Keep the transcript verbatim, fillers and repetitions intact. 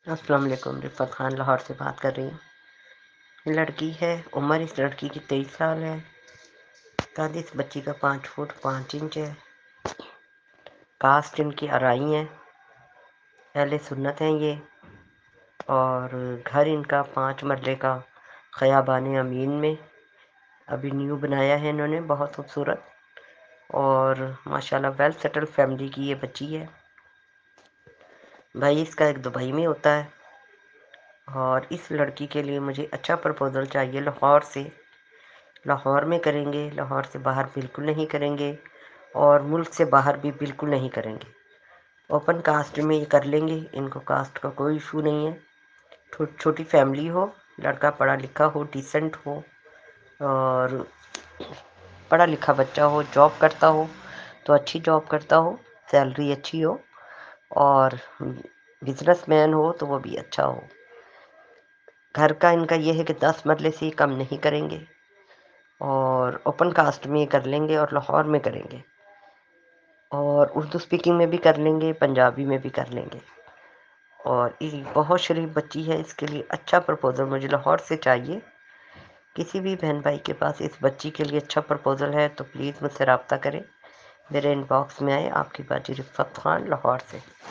السلام علیکم، رفت خان لاہور سے بات کر رہی ہوں۔ لڑکی ہے، عمر اس لڑکی کی تیئیس سال ہے، قد اس بچی کا پانچ فٹ پانچ انچ ہے، کاسٹ ان کی آرائی ہے، اہل سنت ہیں یہ، اور گھر ان کا پانچ مرلے کا خیابان امین میں ابھی نیو بنایا ہے انہوں نے، بہت خوبصورت، اور ماشاءاللہ ویل سیٹل فیملی کی یہ بچی ہے۔ بھائی اس کا ایک دبئی میں ہوتا ہے، اور اس لڑکی کے لیے مجھے اچھا پرپوزل چاہیے لاہور سے۔ لاہور میں کریں گے، لاہور سے باہر بالکل نہیں کریں گے، اور ملک سے باہر بھی بالکل نہیں کریں گے۔ اوپن کاسٹ میں یہ کر لیں گے، ان کو کاسٹ کا کوئی ایشو نہیں ہے۔ چھوٹی فیملی ہو، لڑکا پڑھا لکھا ہو، ڈیسنٹ ہو، اور پڑھا لکھا بچہ ہو، جاب کرتا ہو تو اچھی جاب کرتا ہو، سیلری اچھی ہو، اور بزنس مین ہو تو وہ بھی اچھا ہو۔ گھر کا ان کا یہ ہے کہ دس مرلے سے کم نہیں کریں گے، اور اوپن کاسٹ میں کر لیں گے، اور لاہور میں کریں گے، اور اردو سپیکنگ میں بھی کر لیں گے، پنجابی میں بھی کر لیں گے۔ اور یہ بہت شریف بچی ہے، اس کے لیے اچھا پرپوزل مجھے لاہور سے چاہیے۔ کسی بھی بہن بھائی کے پاس اس بچی کے لیے اچھا پرپوزل ہے تو پلیز مجھ سے رابطہ کریں، میرے ان باکس میں آئے۔ آپ کی باجی رفت خان لاہور سے۔